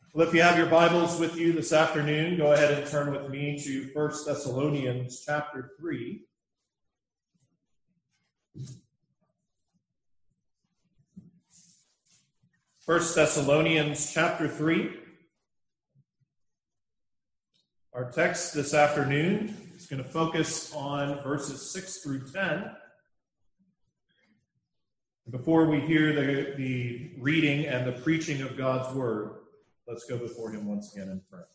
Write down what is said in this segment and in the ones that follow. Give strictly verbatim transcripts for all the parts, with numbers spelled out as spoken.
Well, if you have your Bibles with you this afternoon, go ahead and turn with me to First Thessalonians chapter three. First Thessalonians chapter three. Our text this afternoon is going to focus on verses six through ten. Before we hear the, the reading and the preaching of God's word, let's go before him once again in prayer.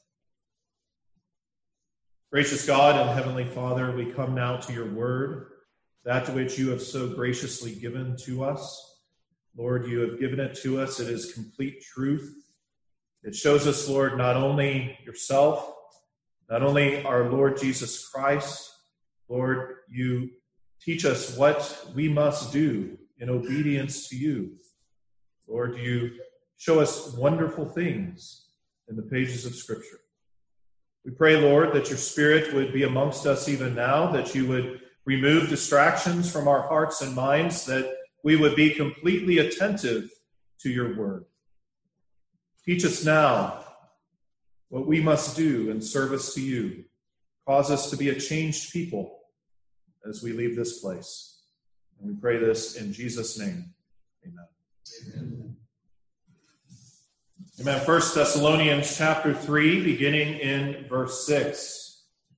Gracious God and Heavenly Father, we come now to your word, that to which you have so graciously given to us. Lord, you have given it to us. It is complete truth. It shows us, Lord, not only yourself, not only our Lord Jesus Christ. Lord, you teach us what we must do in obedience to you. Lord, you show us wonderful things in the pages of Scripture. We pray, Lord, that your Spirit would be amongst us even now, that you would remove distractions from our hearts and minds, that we would be completely attentive to your word. Teach us now what we must do in service to you. Cause us to be a changed people as we leave this place. And we pray this in Jesus' name. Amen. Amen. Amen. First Thessalonians chapter three, beginning in verse six.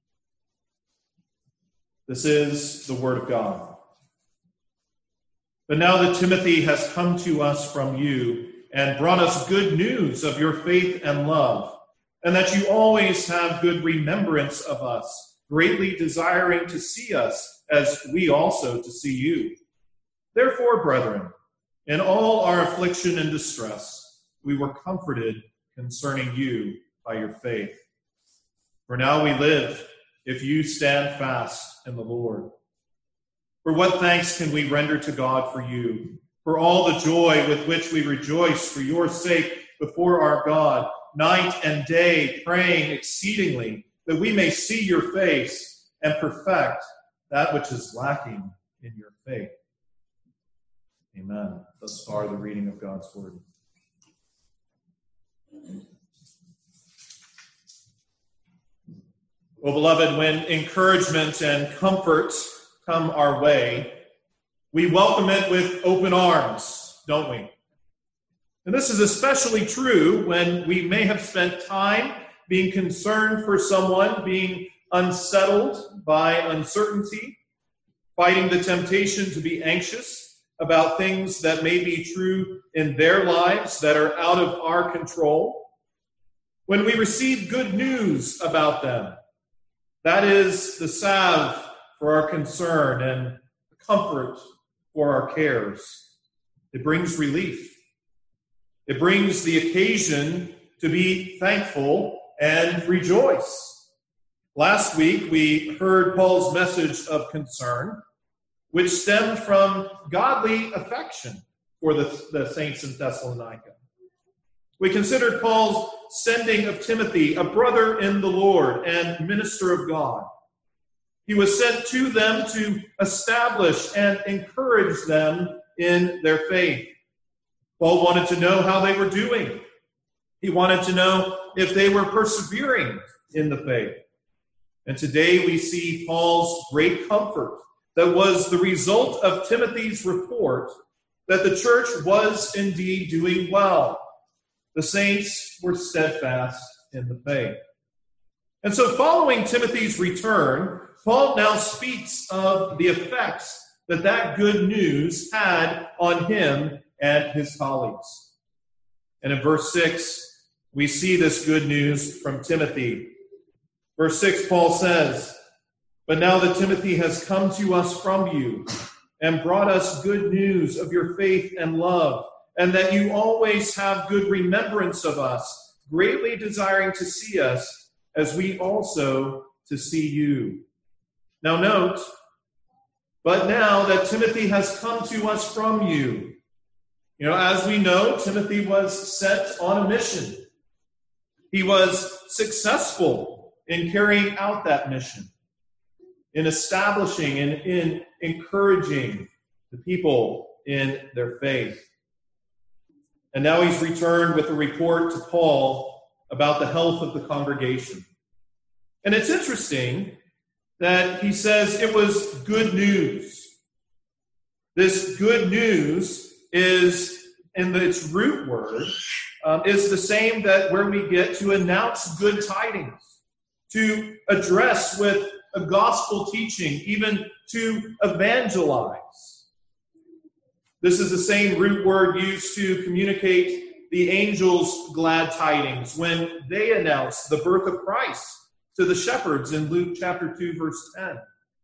This is the word of God. But now that Timothy has come to us from you and brought us good news of your faith and love, and that you always have good remembrance of us, greatly desiring to see us as we also to see you. Therefore, brethren, in all our affliction and distress, we were comforted concerning you by your faith. For now we live, if you stand fast in the Lord. For what thanks can we render to God for you, for all the joy with which we rejoice for your sake before our God, night and day, praying exceedingly, that we may see your face and perfect that which is lacking in your faith. Amen. Thus far, the reading of God's word. Well, beloved, when encouragement and comfort come our way, we welcome it with open arms, don't we? And this is especially true when we may have spent time being concerned for someone, being unsettled by uncertainty, fighting the temptation to be anxious about things that may be true in their lives that are out of our control. When we receive good news about them, that is the salve for our concern and comfort for our cares. It brings relief. It brings the occasion to be thankful and rejoice. Last week, we heard Paul's message of concern, which stemmed from godly affection for the, the saints in Thessalonica. We considered Paul's sending of Timothy, a brother in the Lord and minister of God. He was sent to them to establish and encourage them in their faith. Paul wanted to know how they were doing. He wanted to know if they were persevering in the faith. And today we see Paul's great comfort that was the result of Timothy's report that the church was indeed doing well. The saints were steadfast in the faith. And so following Timothy's return, Paul now speaks of the effects that that good news had on him and his colleagues. And in verse six, we see this good news from Timothy. Verse six, Paul says, "But now that Timothy has come to us from you and brought us good news of your faith and love, and that you always have good remembrance of us, greatly desiring to see us as we also to see you." Now note, "But now that Timothy has come to us from you." You know, as we know, Timothy was sent on a mission. He was successful in carrying out that mission, in establishing and in encouraging the people in their faith. And now he's returned with a report to Paul about the health of the congregation. And it's interesting that he says it was good news. This good news is, in its root word, um, is the same that where we get to announce good tidings, to address with a gospel teaching, even to evangelize. This is the same root word used to communicate the angels' glad tidings when they announced the birth of Christ to the shepherds in Luke chapter two, verse ten.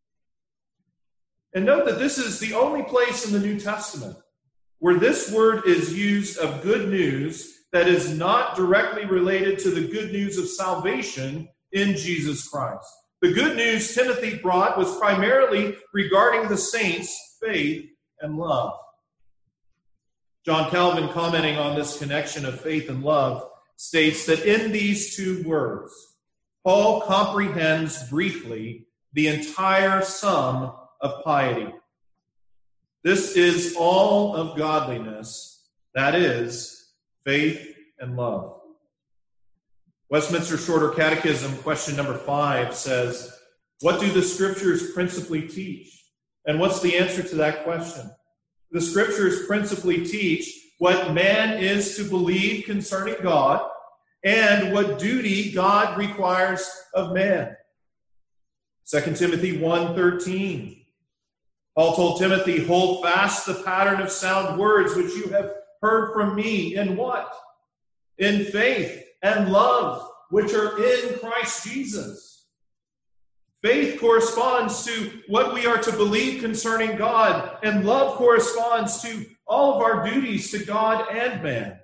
And note that this is the only place in the New Testament where this word is used of good news that is not directly related to the good news of salvation in Jesus Christ. The good news Timothy brought was primarily regarding the saints' faith and love. John Calvin, commenting on this connection of faith and love, states that in these two words, Paul comprehends briefly the entire sum of piety. This is all of godliness, that is, faith and love. Westminster Shorter Catechism, question number five, says, what do the Scriptures principally teach? And what's the answer to that question? The Scriptures principally teach what man is to believe concerning God and what duty God requires of man. Second Timothy one thirteen. Paul told Timothy, hold fast the pattern of sound words which you have heard from me. In what? In faith and love, which are in Christ Jesus. Faith corresponds to what we are to believe concerning God, and love corresponds to all of our duties to God and man.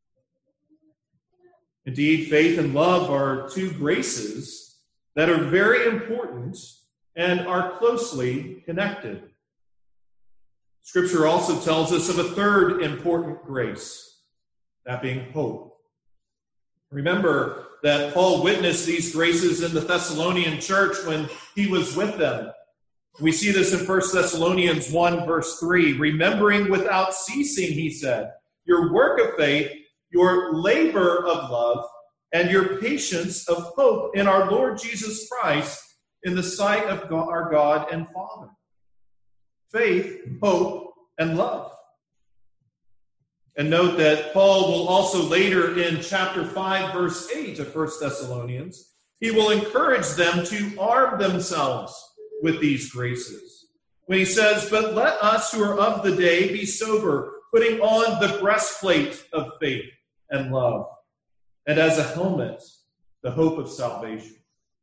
Indeed, faith and love are two graces that are very important and are closely connected. Scripture also tells us of a third important grace, that being hope. Remember that Paul witnessed these graces in the Thessalonian church when he was with them. We see this in First Thessalonians one, verse three. Remembering without ceasing, he said, your work of faith, your labor of love, and your patience of hope in our Lord Jesus Christ in the sight of God, our God and Father. Faith, hope, and love. And note that Paul will also later in chapter five, verse eight of First Thessalonians, he will encourage them to arm themselves with these graces. When he says, but let us who are of the day be sober, putting on the breastplate of faith and love, and as a helmet, the hope of salvation.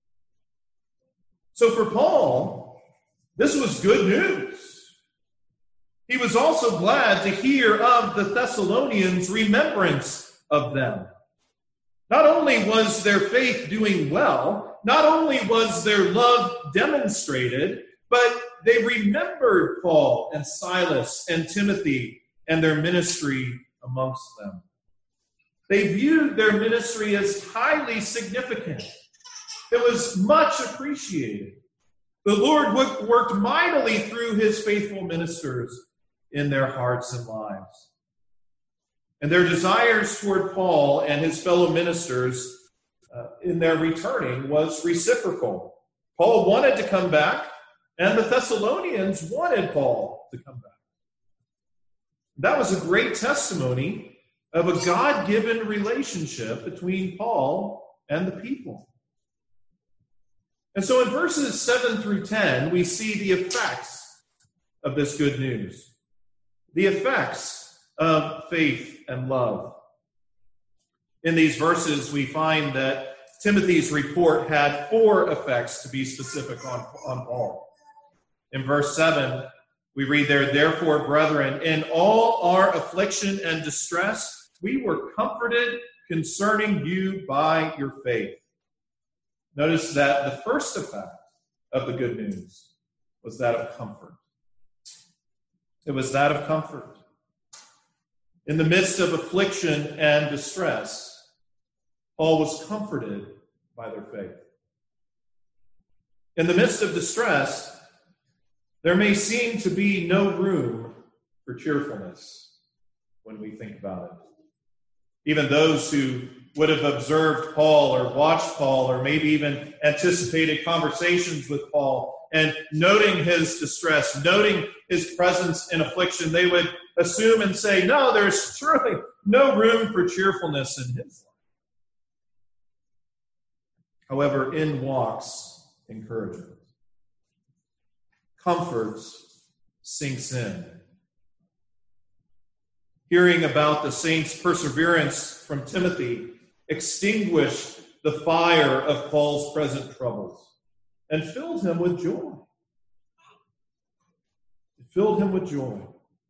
So for Paul, this was good news. He was also glad to hear of the Thessalonians' remembrance of them. Not only was their faith doing well, not only was their love demonstrated, but they remembered Paul and Silas and Timothy and their ministry amongst them. They viewed their ministry as highly significant. It was much appreciated. The Lord worked mightily through his faithful ministers in their hearts and lives. And their desires toward Paul and his fellow ministers uh, in their returning was reciprocal. Paul wanted to come back, and the Thessalonians wanted Paul to come back. That was a great testimony of a God-given relationship between Paul and the people. And so in verses seven through ten, we see the effects of this good news. The effects of faith and love. In these verses, we find that Timothy's report had four effects, to be specific, on, on Paul. In verse seven, we read there, therefore, brethren, in all our affliction and distress, we were comforted concerning you by your faith. Notice that the first effect of the good news was that of comfort. It was that of comfort. In the midst of affliction and distress, Paul was comforted by their faith. In the midst of distress, there may seem to be no room for cheerfulness when we think about it. Even those who would have observed Paul or watched Paul or maybe even anticipated conversations with Paul, and noting his distress, noting his presence in affliction, they would assume and say, no, there's surely no room for cheerfulness in his life. However, in walks encouragement. Comfort sinks in. Hearing about the saints' perseverance from Timothy extinguished the fire of Paul's present troubles and filled him with joy. It filled him with joy.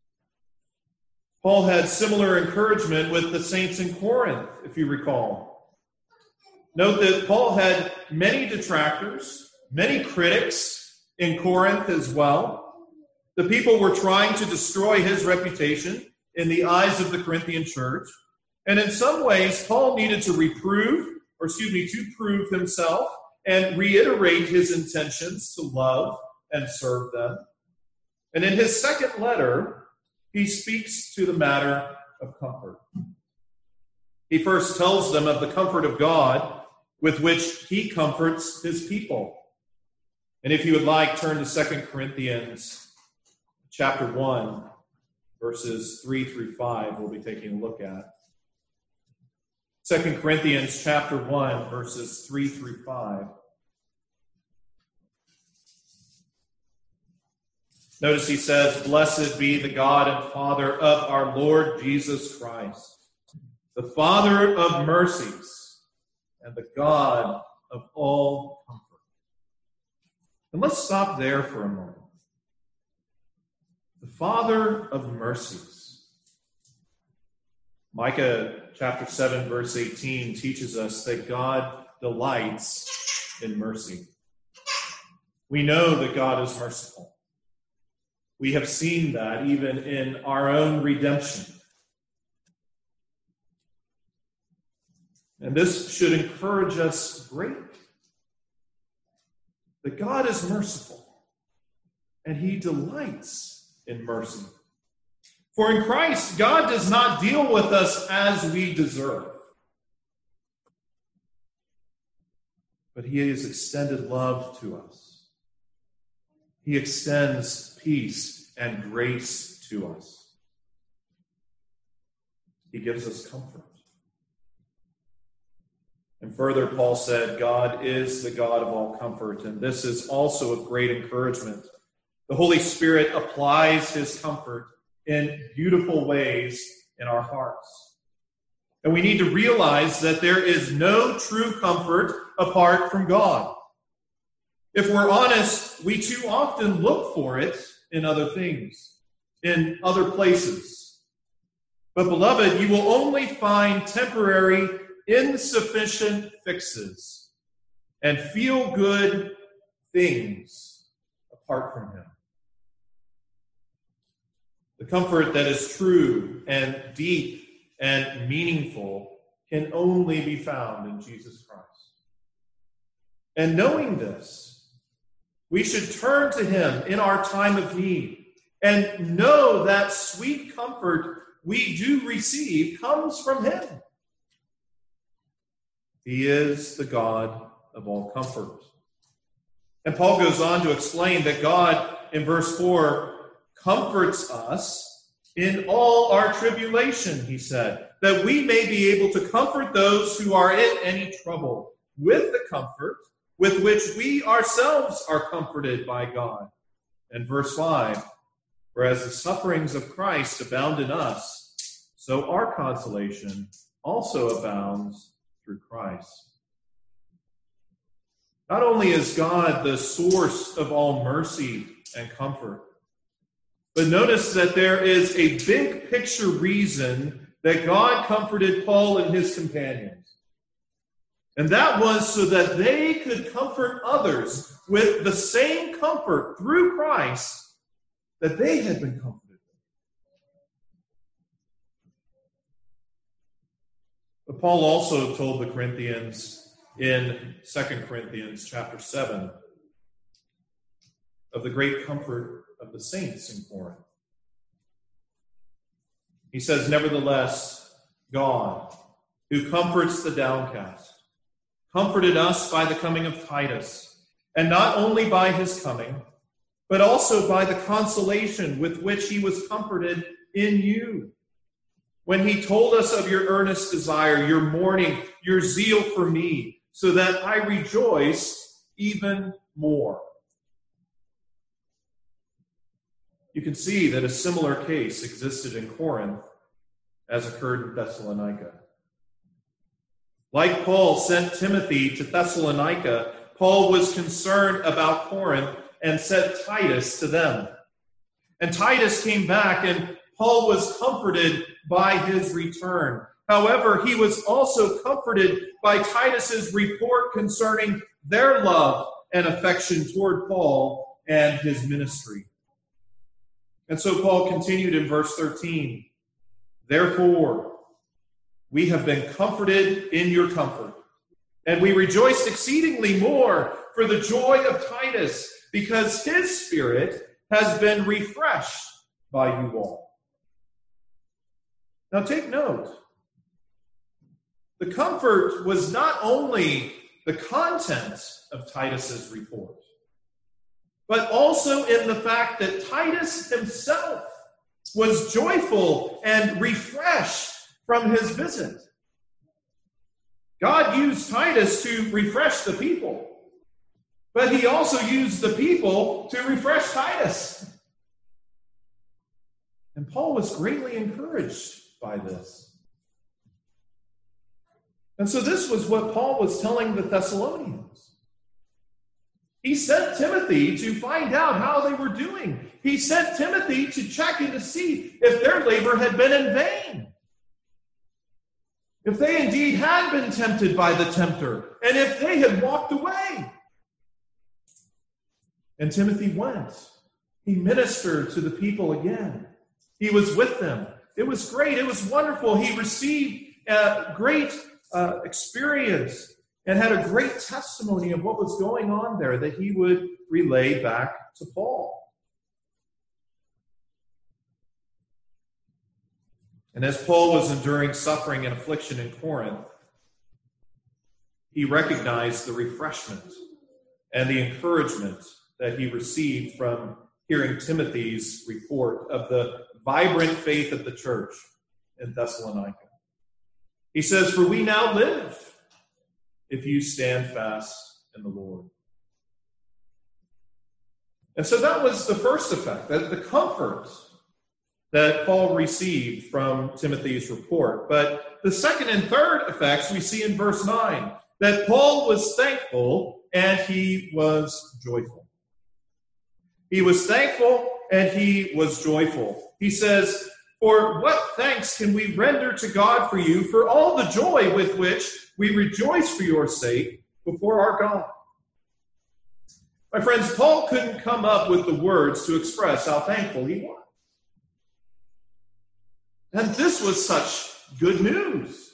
Paul had similar encouragement with the saints in Corinth, if you recall. Note that Paul had many detractors, many critics in Corinth as well. The people were trying to destroy his reputation in the eyes of the Corinthian church. And in some ways, Paul needed to reprove, or excuse me, to prove himself and reiterate his intentions to love and serve them. And in his second letter, he speaks to the matter of comfort. He first tells them of the comfort of God with which he comforts his people. And if you would like, turn to Second Corinthians chapter one, verses three through five, we'll be taking a look at. Second Corinthians chapter one, verses three through five. Notice he says, "Blessed be the God and Father of our Lord Jesus Christ, the Father of mercies and the God of all comfort." And let's stop there for a moment. The Father of mercies. Micah chapter seven, verse eighteen teaches us that God delights in mercy. We know that God is merciful. We have seen that even in our own redemption. And this should encourage us greatly. That God is merciful, and he delights in mercy. For in Christ, God does not deal with us as we deserve. But he has extended love to us. He extends peace and grace to us. He gives us comfort. And further, Paul said, God is the God of all comfort, and this is also of great encouragement. The Holy Spirit applies his comfort in beautiful ways in our hearts. And we need to realize that there is no true comfort apart from God. If we're honest, we too often look for it in other things, in other places. But beloved, you will only find temporary, insufficient fixes and feel-good things apart from him. The comfort that is true and deep and meaningful can only be found in Jesus Christ. And knowing this, we should turn to him in our time of need and know that sweet comfort we do receive comes from him. He is the God of all comfort. And Paul goes on to explain that God, in verse four, comforts us in all our tribulation, he said, that we may be able to comfort those who are in any trouble with the comfort with which we ourselves are comforted by God. And verse five, whereas the sufferings of Christ abound in us, so our consolation also abounds through Christ. Not only is God the source of all mercy and comfort, but notice that there is a big picture reason that God comforted Paul and his companions. And that was so that they could comfort others with the same comfort through Christ that they had been comforted with. But Paul also told the Corinthians in Second Corinthians chapter seven of the great comfort of the saints in Corinth. He says, "Nevertheless, God, who comforts the downcast, comforted us by the coming of Titus, and not only by his coming, but also by the consolation with which he was comforted in you, when he told us of your earnest desire, your mourning, your zeal for me, so that I rejoice even more. You can see that a similar case existed in Corinth as occurred in Thessalonica. Like Paul sent Timothy to Thessalonica, Paul was concerned about Corinth and sent Titus to them. And Titus came back, and Paul was comforted by his return. However, he was also comforted by Titus's report concerning their love and affection toward Paul and his ministry. And so Paul continued in verse thirteen, therefore, we have been comforted in your comfort, and we rejoiced exceedingly more for the joy of Titus, because his spirit has been refreshed by you all. Now take note, the comfort was not only the content of Titus's report, but also in the fact that Titus himself was joyful and refreshed from his visit. God used Titus to refresh the people, but he also used the people to refresh Titus. And Paul was greatly encouraged by this. And so this was what Paul was telling the Thessalonians. He sent Timothy to find out how they were doing. He sent Timothy to check in to see if their labor had been in vain. If they indeed had been tempted by the tempter, and if they had walked away. And Timothy went. He ministered to the people again. He was with them. It was great. It was wonderful. He received a great uh, experience and had a great testimony of what was going on there that he would relay back to Paul. And as Paul was enduring suffering and affliction in Corinth, he recognized the refreshment and the encouragement that he received from hearing Timothy's report of the vibrant faith of the church in Thessalonica. He says, for we now live if you stand fast in the Lord. And so that was the first effect, that the comfort that Paul received from Timothy's report. But the second and third effects we see in verse nine, that Paul was thankful and he was joyful. He was thankful and he was joyful. He says, for what thanks can we render to God for you for all the joy with which we rejoice for your sake before our God? My friends, Paul couldn't come up with the words to express how thankful he was. And this was such good news.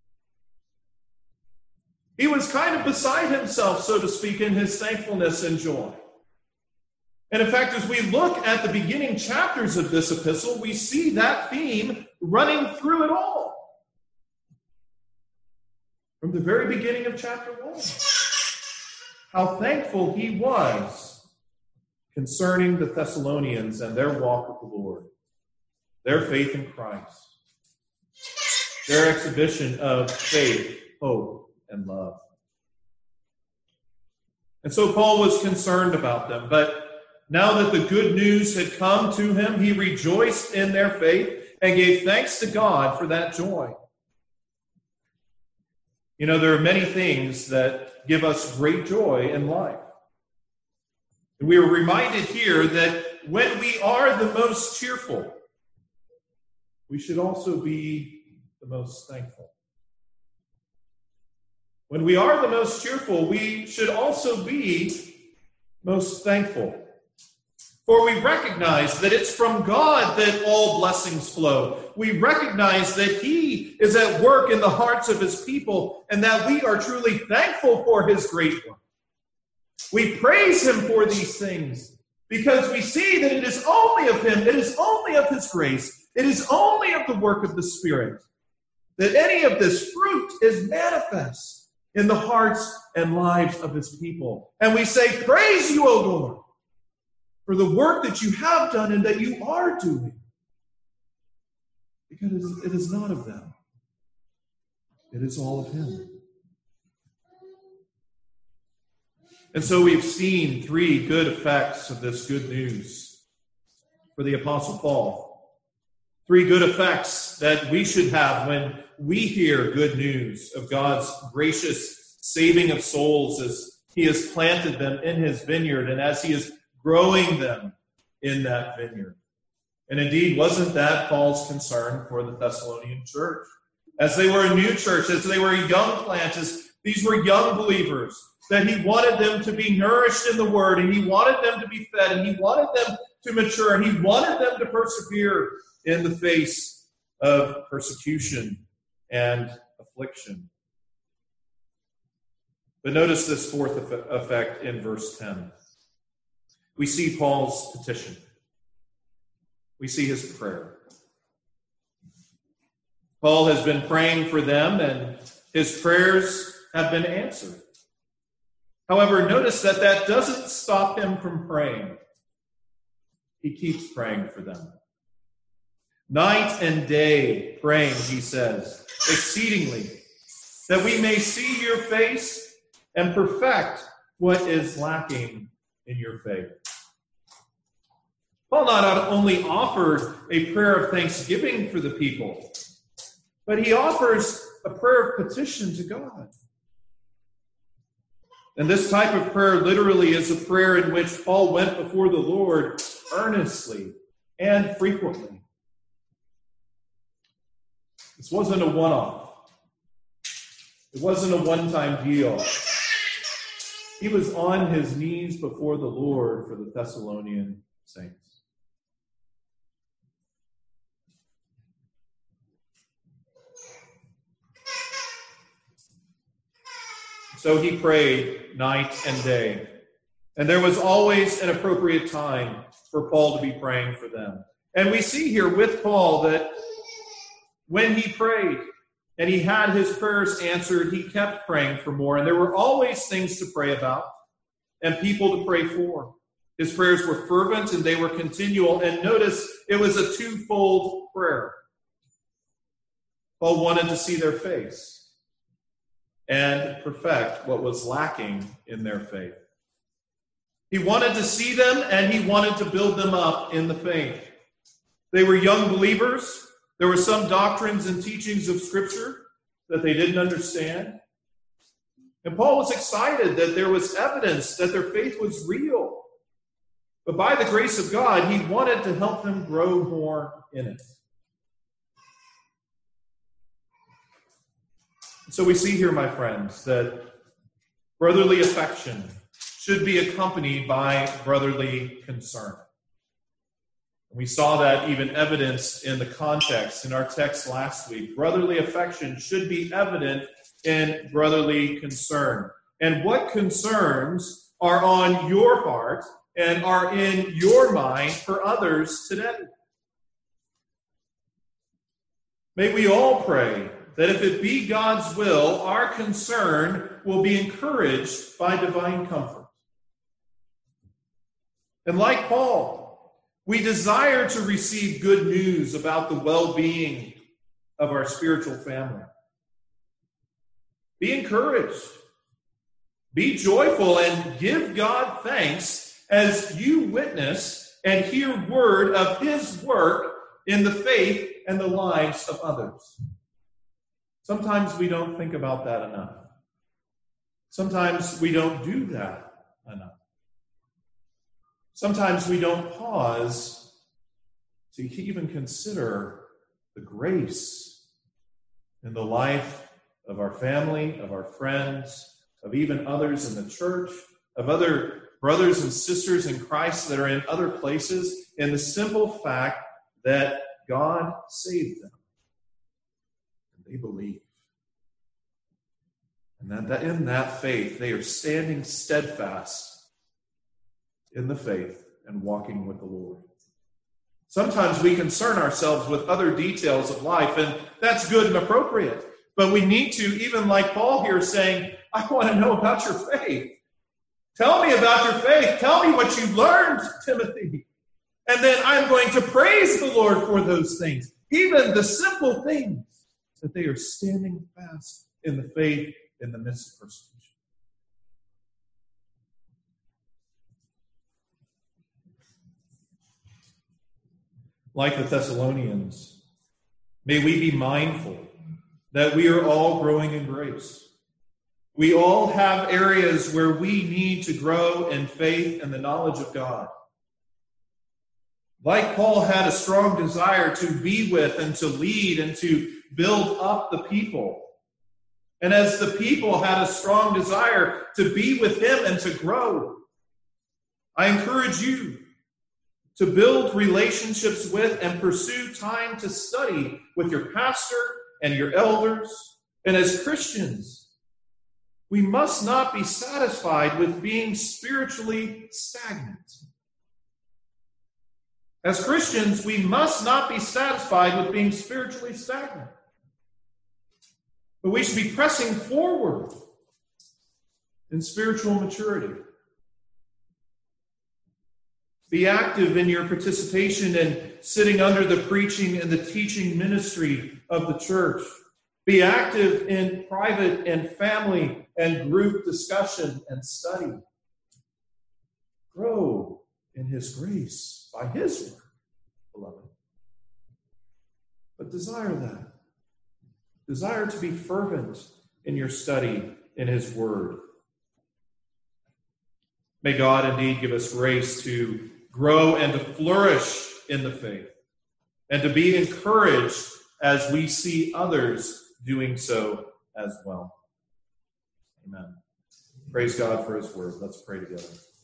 He was kind of beside himself, so to speak, in his thankfulness and joy. And in fact, as we look at the beginning chapters of this epistle, we see that theme running through it all. From the very beginning of chapter one, how thankful he was concerning the Thessalonians and their walk with the Lord, their faith in Christ, their exhibition of faith, hope, and love. And so Paul was concerned about them, but now that the good news had come to him, he rejoiced in their faith and gave thanks to God for that joy. You know, there are many things that give us great joy in life. And we are reminded here that when we are the most cheerful, we should also be the most thankful. When we are the most cheerful, we should also be most thankful. For we recognize that it's from God that all blessings flow. We recognize that he is at work in the hearts of his people and that we are truly thankful for his great work. We praise him for these things because we see that it is only of him, it is only of his grace, it is only of the work of the Spirit that any of this fruit is manifest in the hearts and lives of his people. And we say, praise you, O Lord, for the work that you have done and that you are doing. Because it is not of them. It is all of him. And so we've seen three good effects of this good news for the Apostle Paul. Three good effects that we should have when we hear good news of God's gracious saving of souls as he has planted them in his vineyard and as he is growing them in that vineyard. And indeed, wasn't that Paul's concern for the Thessalonian church? As they were a new church, as they were a young plant, as these were young believers, that he wanted them to be nourished in the word, and he wanted them to be fed, and he wanted them to mature, and he wanted them to persevere in the face of persecution and affliction. But notice this fourth effect in verse ten. We see Paul's petition. We see his prayer. Paul has been praying for them, and his prayers have been answered. However, notice that that doesn't stop him from praying. He keeps praying for them. Night and day praying, he says, exceedingly, that we may see your face and perfect what is lacking in your faith. Paul not only offered a prayer of thanksgiving for the people, but he offers a prayer of petition to God. And this type of prayer literally is a prayer in which Paul went before the Lord earnestly and frequently. This wasn't a one-off. It wasn't a one-time deal. He was on his knees before the Lord for the Thessalonian saints. So he prayed night and day. And there was always an appropriate time for Paul to be praying for them. And we see here with Paul that when he prayed and he had his prayers answered, he kept praying for more. And there were always things to pray about and people to pray for. His prayers were fervent and they were continual. And notice it was a twofold prayer. Paul wanted to see their face and perfect what was lacking in their faith. He wanted to see them and he wanted to build them up in the faith. They were young believers. There were some doctrines and teachings of Scripture that they didn't understand. And Paul was excited that there was evidence that their faith was real. But by the grace of God, he wanted to help them grow more in it. So we see here, my friends, that brotherly affection should be accompanied by brotherly concern. We saw that even evidenced in the context in our text last week. Brotherly affection should be evident in brotherly concern. And what concerns are on your heart and are in your mind for others today? May we all pray that if it be God's will, our concern will be encouraged by divine comfort. And like Paul, we desire to receive good news about the well-being of our spiritual family. Be encouraged. Be joyful and give God thanks as you witness and hear word of his work in the faith and the lives of others. Sometimes we don't think about that enough. Sometimes we don't do that enough. Sometimes we don't pause to even consider the grace in the life of our family, of our friends, of even others in the church, of other brothers and sisters in Christ that are in other places, in the simple fact that God saved them. And they believe. And that, that in that faith, they are standing steadfast in the faith and walking with the Lord. Sometimes we concern ourselves with other details of life, and that's good and appropriate. But we need to, even like Paul here saying, I want to know about your faith. Tell me about your faith. Tell me what you learned, Timothy. And then I'm going to praise the Lord for those things. Even the simple things that they are standing fast in the faith in the midst of persecution. Like the Thessalonians, may we be mindful that we are all growing in grace. We all have areas where we need to grow in faith and the knowledge of God. Like Paul had a strong desire to be with and to lead and to build up the people. And as the people had a strong desire to be with him and to grow, I encourage you to build relationships with and pursue time to study with your pastor and your elders. And as Christians, we must not be satisfied with being spiritually stagnant. As Christians, we must not be satisfied with being spiritually stagnant. But we should be pressing forward in spiritual maturity. Be active in your participation in sitting under the preaching and the teaching ministry of the church. Be active in private and family and group discussion and study. Grow in his grace by his work, beloved. But desire that. Desire to be fervent in your study in his word. May God indeed give us grace to grow and to flourish in the faith, and to be encouraged as we see others doing so as well. Amen. Praise God for his word. Let's pray together.